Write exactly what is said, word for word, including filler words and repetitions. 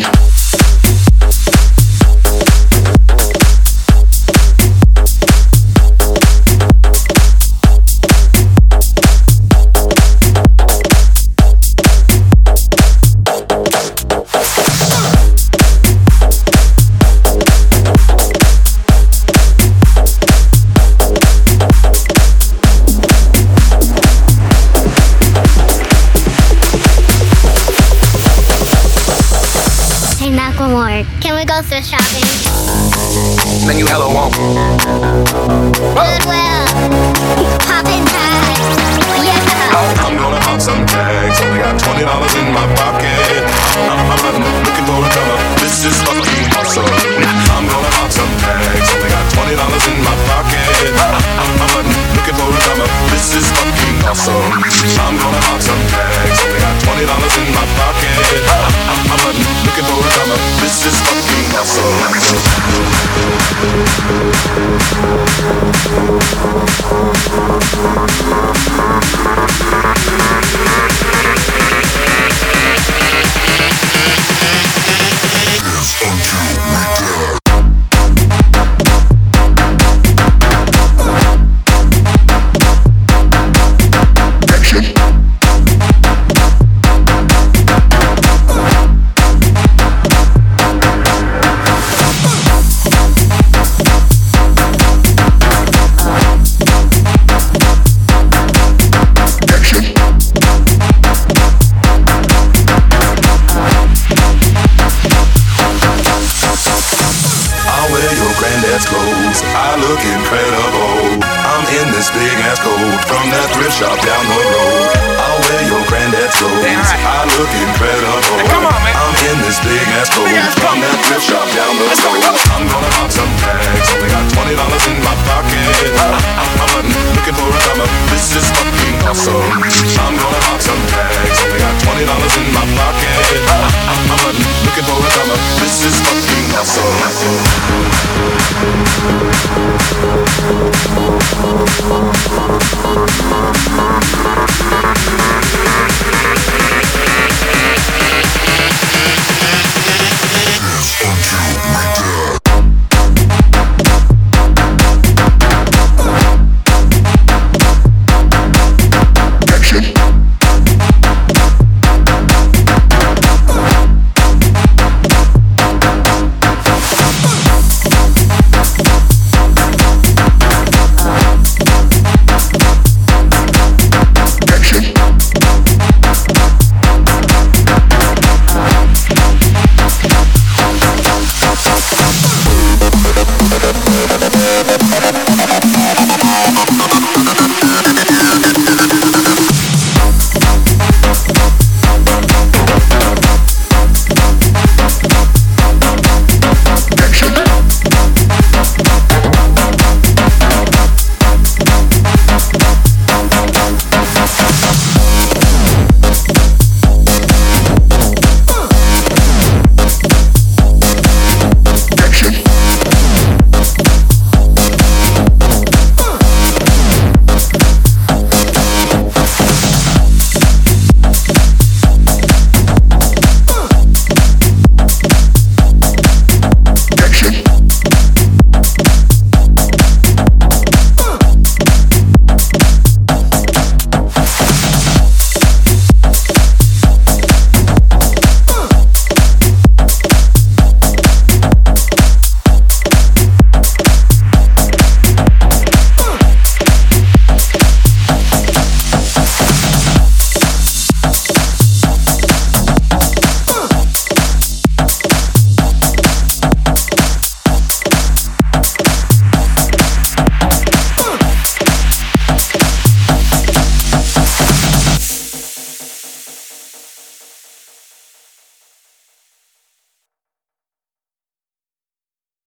Can we go thrift shopping? Man, you hella won't. Goodwill. Poppin' tags. Yeah. I'm gonna pop some tags. Only got twenty dollars in my pocket. I'm, I'm looking for a color. This is fucking awesome. I'm gonna pop some tags. Only got twenty dollars in my pocket. I'm, I'm looking for a color. This is fucking awesome. I'm gonna pop some tags. Only got twenty dollars in my pocket. I'm, I'm looking for a color. This is fucking awesome. I look incredible. I'm in this big ass coat from that thrift shop down the road. I'll wear your granddad's clothes. I look incredible. Hey, come on, man. I'm in